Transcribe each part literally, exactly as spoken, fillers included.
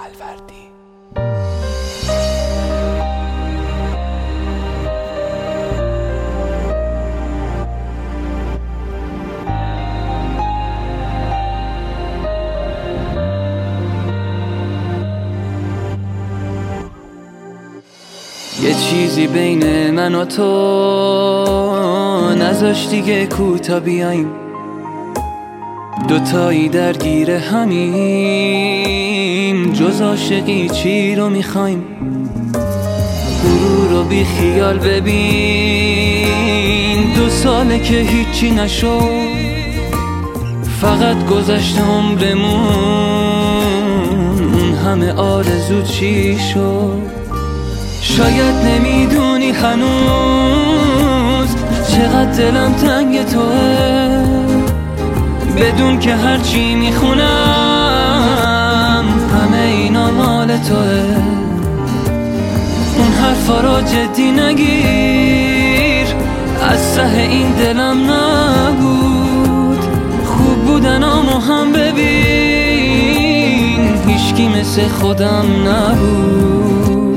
الوردی. یه چیزی بین من و تو نذاشت دیگه کوتا بیایم، دوتایی درگیر همیم، جز عاشقی چی رو میخوایم؟ غرور رو بی خیال ببین، دو ساله که هیچی نشد، فقط گذشت عمرمون، اون همه آرزو چی شد؟ شاید نمیدونی هنوز چقدر دلم تنگ توه، بدون که هرچی میخونم همه اینا مال توه. اون حرفا رو جدی نگیر، از ته این دلم نبود، خوب بودن آمو هم ببین، هیچکی مثل خودم نبود.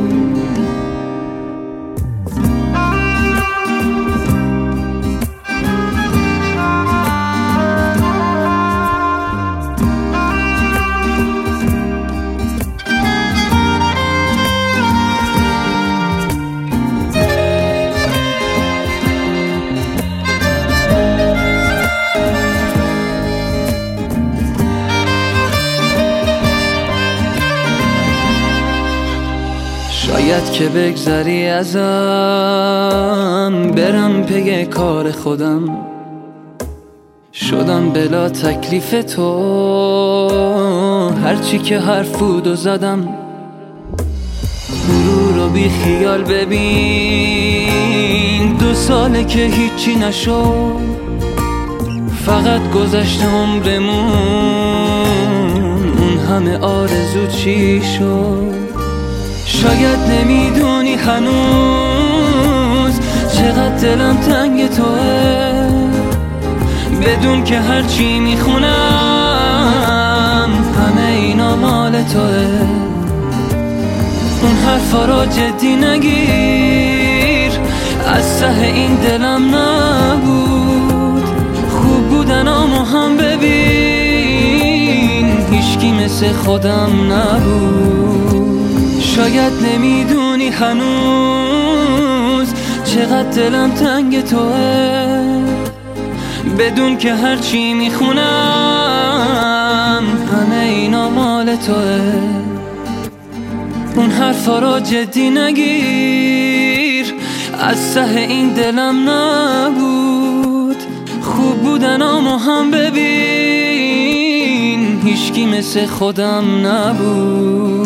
شاید که بگذری ازم، برم پی کار خودم، شدم بلا تکلیف تو، هرچی که حرف بود و زدم. غرور رو بی خیال ببین، دو ساله که هیچی نشد، فقط گذشت عمرمون، اون همه آرزو چی شد؟ شاید نمیدونی هنوز چقدر دلم تنگ توه، بدون که هرچی میخونم همه اینا مال توه. اون حرفا رو جدی نگیر، از ته این دلم نبود، خوب بودن آمو هم ببین، هیچکی مثل خودم نبود. شاید نمیدونی هنوز چقدر دلم تنگ توه، بدون که هرچی میخونم همه اینا مال توه. اون حرفا رو جدی نگیر، از ته این دلم نبود، خوب بودن آمو هم ببین، هیچکی مثل خودم نبود.